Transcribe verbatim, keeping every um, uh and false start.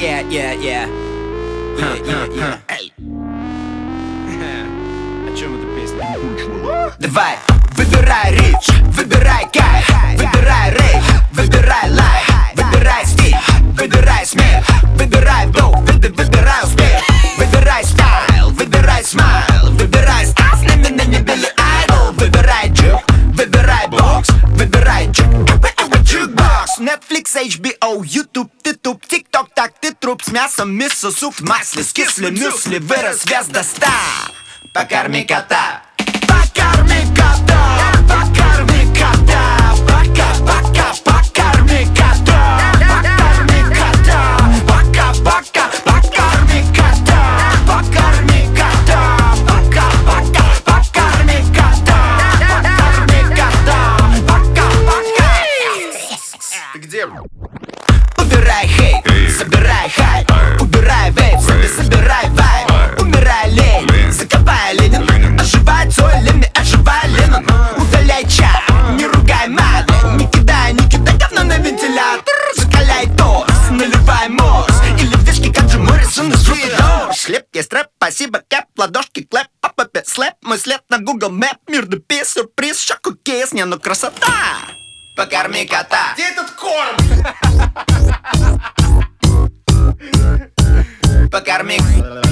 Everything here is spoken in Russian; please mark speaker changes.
Speaker 1: Yeah, yeah, yeah. Yeah, yeah, yeah. Эй. О чем эта песня? Давай, выбирай рич, выбирай кайф, выбирай рейв, выбирай лайф, выбирай стиль, выбирай смех, выбирай вдох, выбирай успех, выбирай стайл, выбирай смайл, выбирай стас, на меня не Билли Айдол, выбирай джук, выбирай бокс, выбирай джук, джукбокс. Netflix, эйч би о, YouTube, ты туп, TikTok, так ты труп с мясом, мисо, суп в масле, скисли мюсли, вырос вес до ста. Покорми кота, покорми кота, покорми кота, пока, пока, покорми кота, покорми кота, пока, пока, покорми кота, покорми кота, пока, пока, покорми кота, покорми кота, пока, пока. Ты где? Убирай хейт, собирай хайп, убирай вейп, себе собирай вайб, умирай лень, закопай Ленин, оживай Цой, Леми, оживай Ленин, удаляй чат, не ругай мат, не кидай, не кидай говно на вентилятор, закаляй торс, наливай морс, или вишки, как же Моррисон из Руки Дорс. Хлеб есть рэп, спасибо, кэп, ладошки, клэп, по попе слэп, мой след на Google Map, мир да пи, сюрприз, шоку кейс, не, ну красота. Покорми кота.
Speaker 2: Где этот корм?
Speaker 1: Покорми.